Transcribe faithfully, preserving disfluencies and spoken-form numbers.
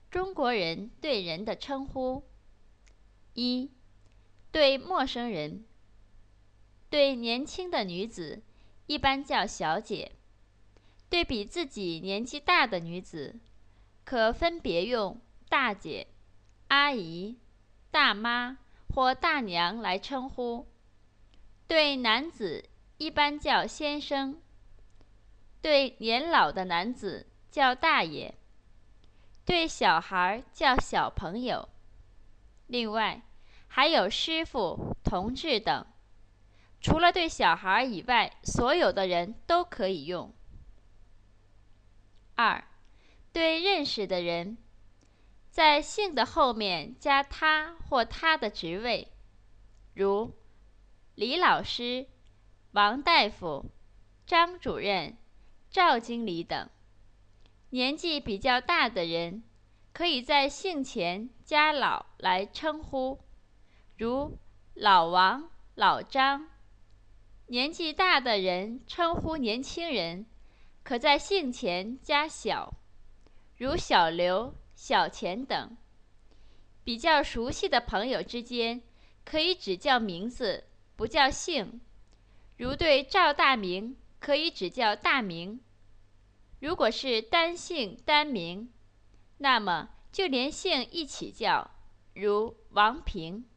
中国人对人的称呼：一、对陌生人，对年轻的女子一般叫小姐；对比自己年纪大的女子，可分别用大姐、阿姨、大妈或大娘来称呼；对男子一般叫先生；对年老的男子叫大爷；对小孩叫小朋友。另外，还有师傅、同志等。除了对小孩以外，所有的人都可以用。二、对认识的人，在姓的后面加他或他的职位，如李老师、王大夫、张主任、赵经理等。年纪比较大的人，可以在姓前加老来称呼，如老王、老张。年纪大的人称呼年轻人，可在姓前加小，如小刘、小钱等。比较熟悉的朋友之间，可以只叫名字，不叫姓，如对赵大明，可以只叫大明。如果是单姓单名，那么就连姓一起叫，如王平。